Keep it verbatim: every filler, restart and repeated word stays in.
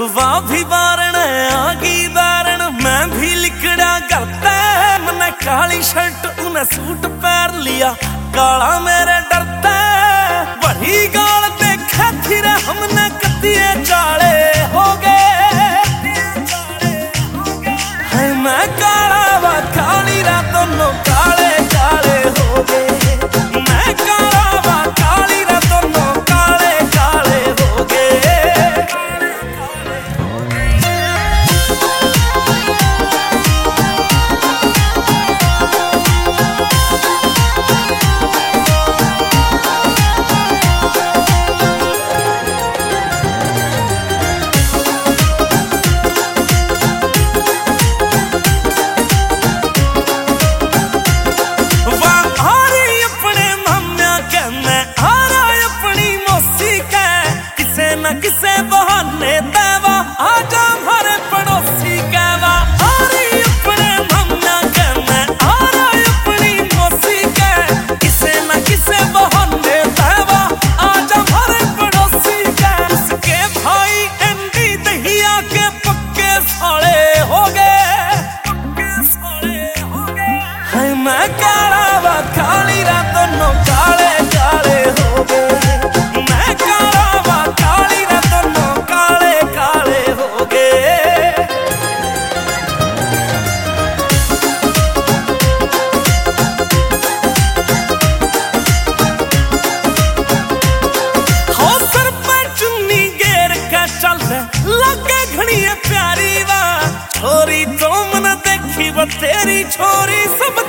वाह भी बारण आगी दारण मैं भी लिखड़ा करता मैंने काली शर्ट उन्हें सूट पैर लिया काला मेरे डरता बड़ी गाल देखा थी रे हमने कतिए चाले हो गए है मैं काला वा काली रा दोनों काले काले हो गए मैं काला वा काली रा दोनों काले काले हो गए। किसे बहाने तेवा आजा हमारे पड़ोसी कहवा आ रही अपने मम्मा कहना आ रही अपनी मौसी कह किसे न किसे बहाने तेवा आजा हमारे पड़ोसी कह उसके भाई एंडी दहिया के पक्के साले हो गए पक्के साले हो गए है मैं काला वा काली रा दोनों काले काले हो गए। लगे घनी प्यारी वा छोरी तो मन देखी वो तेरी छोरी सब